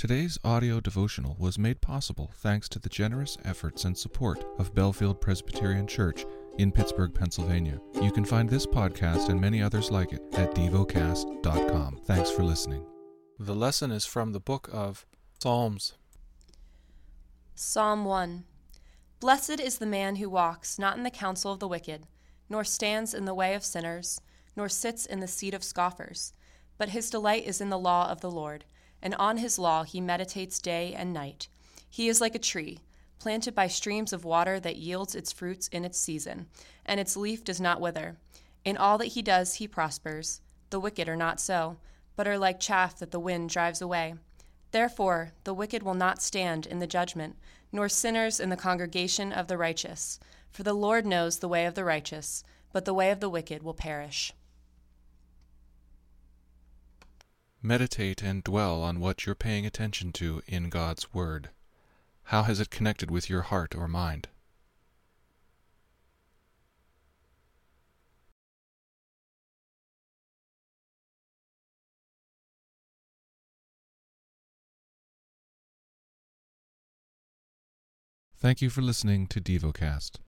Today's audio devotional was made possible thanks to the generous efforts and support of Bellefield Presbyterian Church in Pittsburgh, Pennsylvania. You can find this podcast and many others like it at devocast.com. Thanks for listening. The lesson is from the book of Psalms. Psalm 1. Blessed is the man who walks not in the counsel of the wicked, nor stands in the way of sinners, nor sits in the seat of scoffers. But his delight is in the law of the Lord, and on his law he meditates day and night. He is like a tree, planted by streams of water that yields its fruits in its season, and its leaf does not wither. In all that he does he prospers. The wicked are not so, but are like chaff that the wind drives away. Therefore the wicked will not stand in the judgment, nor sinners in the congregation of the righteous. For the Lord knows the way of the righteous, but the way of the wicked will perish. Meditate and dwell on what you're paying attention to in God's Word. How has it connected with your heart or mind? Thank you for listening to DevoCast.